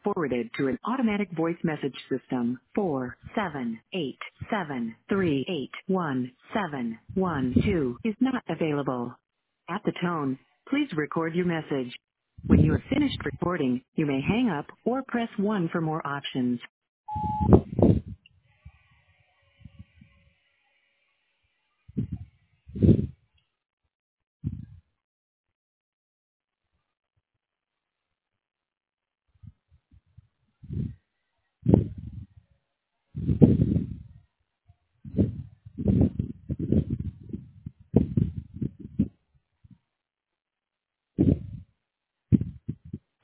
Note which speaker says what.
Speaker 1: forwarded to an automatic voice message system. 47873817112 is not available. At the tone, please record your message. When you have finished recording, you may hang up or press 1 for more options.